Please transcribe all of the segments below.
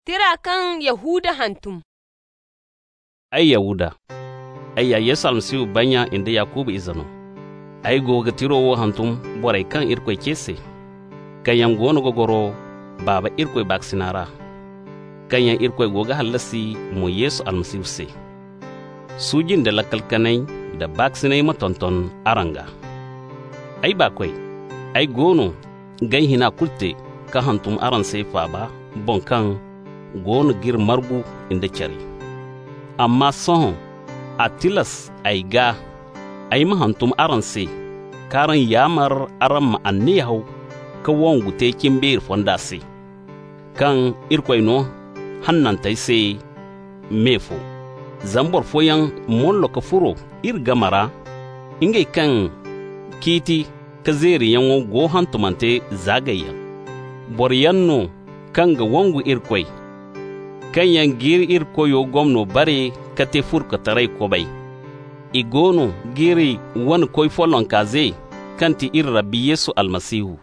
Tira kan Yahuda hantum. Ai Yahuda, ai ya Yesu almasihu banya inda Yakubu izano. Ai goga tirowo hantum borai kan irkoy kese. Kayan gono gogoro baba irkoy baksinara. Kayan irkoy goga halasi mo Yesu almasihu se. Sujin da lakalkanai da baksinai matonton aranga. Ai bakwai, ai gono gai hina kulte ka hantum aran sai faba bonkan gono gir margu inda cari. Amma son a tilas ai ga ai mahantum aran sai karan yamar aran ma'anni hau ka wongu tekin bir fonda sai kan irkwai no hannan tai sai mefo zambor foyan mollo ka furo ir gamara ingai kan kiti ka zeri yanwo go hantumante zagayya boryanno kan ga wongu irkwai kan yan giri irkoyo gomno bare ka te furka tarai kobai igono giri wani koi folon kaze kanti ir rabbi Yesu almasihu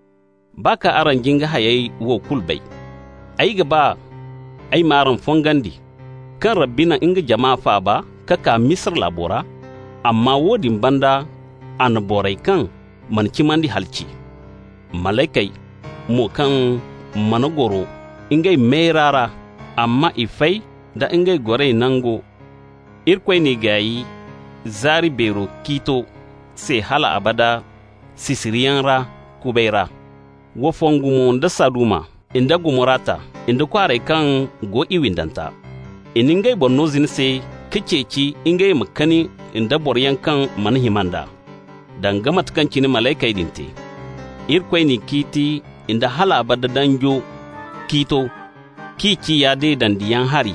baka aran jinga hayai wo kulbai ai gaba ai maran fongandi kan rabbina inga jama'a fa ba kaka misr labora amma wodin banda an borai kan manci mandi halci malaikai mo kan managoro ingai merara amma ifai da ingai gorei nango irkwai ni gayi zari bero kito se hala abada sisiriyan ra kubeira wofongumo da saduma inda gumurata inda kware kan go iwindanta iningai bonnozin se kiceci ingai makani inda boryan kan manhimanda dan gamat kan kini malaikai dinte irkwai ni kiti inda hala abada danjo kito kici ya dai dandiyan hari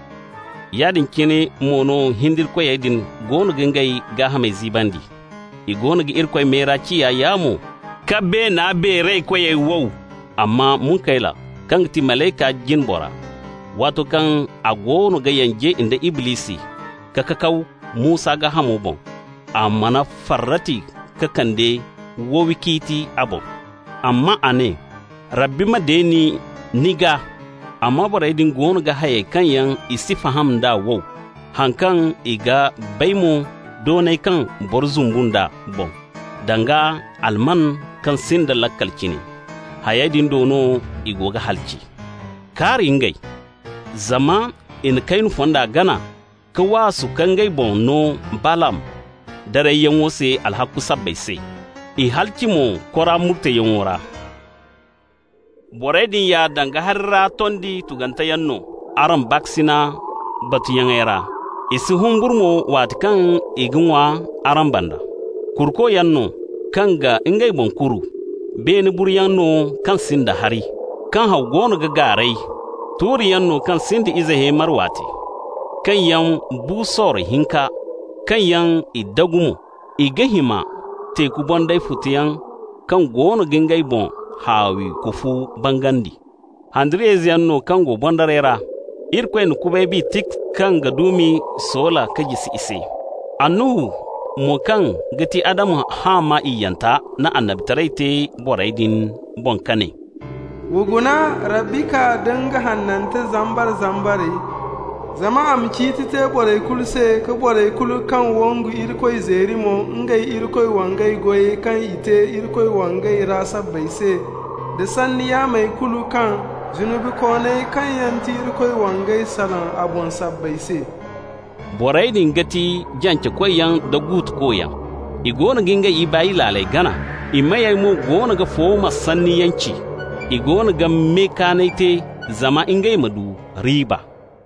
yadin kine mono hindir ko yadin gonu gangai ga ha mai zibandi i gonu ga irkoi mera ciya yamo kabbe na be rai ko yayi wow amma mun kaila kan ti malaika jin bora wato kan a gonu ga yanje inda iblisi ka kakau musa ga hamo bon amma na farrati ka kande wo wikiti abo amma ane rabbi madeni niga amma bara idin gonu ga haye kan yan isi faham da wow hankan iga baimu donai kan borzumbunda bon danga alman kan sinda lakalcini hayadin dono igo ga halci kari ngai zama in kainu fonda gana ka wasu kan gai bon no balam dare yan wose alhaku sabbai sai i halci mo kora murte yan wora boredin ya danga harra tondi tuganta yanno aran baksina batu yangera isi humburmo watkan iginwa aran banda kurko yanno kanga ingai bonkuru beni buryanno kan sinda hari kan hawgono ga garai turi yanno kan sinda izahe marwati kan yan busor hinka kan yan idagumo igahima teku bondai futiyan kan gono gingai bon hawi kufu bangandi handrez yanno kango bondarera irkwen kubebi tik kanga dumi sola kajisi ise annu mo kan gati adamu hama iyanta na annabtaraite boraidin bonkane wuguna rabbika danga hannanta zambare zama amci tite borai kulse ka borai kul kan wongu irkoi zerimo ngai irkoi wangai goye kan ite irkoi wangai rasa baise da sanniya mai kulu kan zunubi kone kan yanti irkoi wangai salan abon sabbaise borai din gati janke koyan da gut koyan igona ginga ibayi lalai gana imayai mo gona ga foma sanniyanci igona ga mekanaite zama ingai madu riba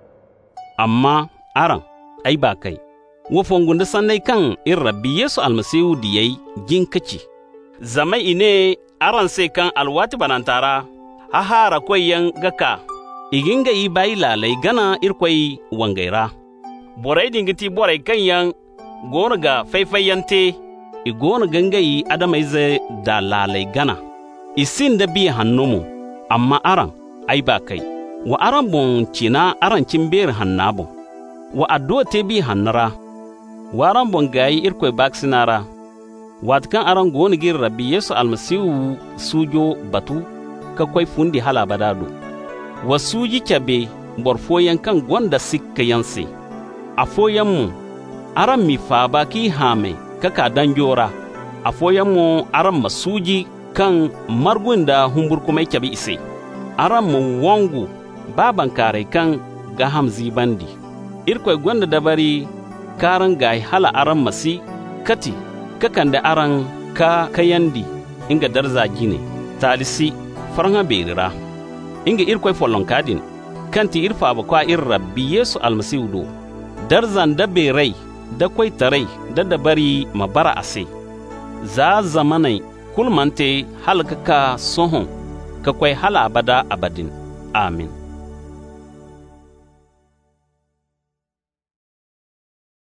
amma aran ai ba kai wofongunda sannai kan in rabbi Yesu almasihu diyai ginkaci zamai ine aran sai kan alwati banantara hahara koyan gaka iginga yi bayi lalai gana irkwai wangaira borai dingiti borai kan yan gona ga faifayante igona gangayi adamai zai da lalai gana isin da bi hannumu amma aran ai ba kai wa aran bon cina aran cimber hannabon wa addu'a te bi hannara wa aran bon gayi irkoy baksinara watkan aran goni gir rabbi Yesu almasihu sujo batu ka koy fundi hala badado wasuji kyabe borfoyan kan gwanda sikka yansi afoyan mu aran mi faba ki hame kaka danjora afoyan mu aran masuji kan margunda humbur kuma kyabe ise aran mu wongu baban kare kan ga hamzi bandi irkoy gwanda dabari karan gai hala aran masi kati kakan da aran ka kayandi inga darza gine talisi farha berira inga irkoy follon kadin kanti irfa ba kwa ir rabbi yesu almasihu do darzan da berai da kwai tarai da dabari mabara ase za zamanai kulmante halka ka sohon ka kwai hala abada abadin amin.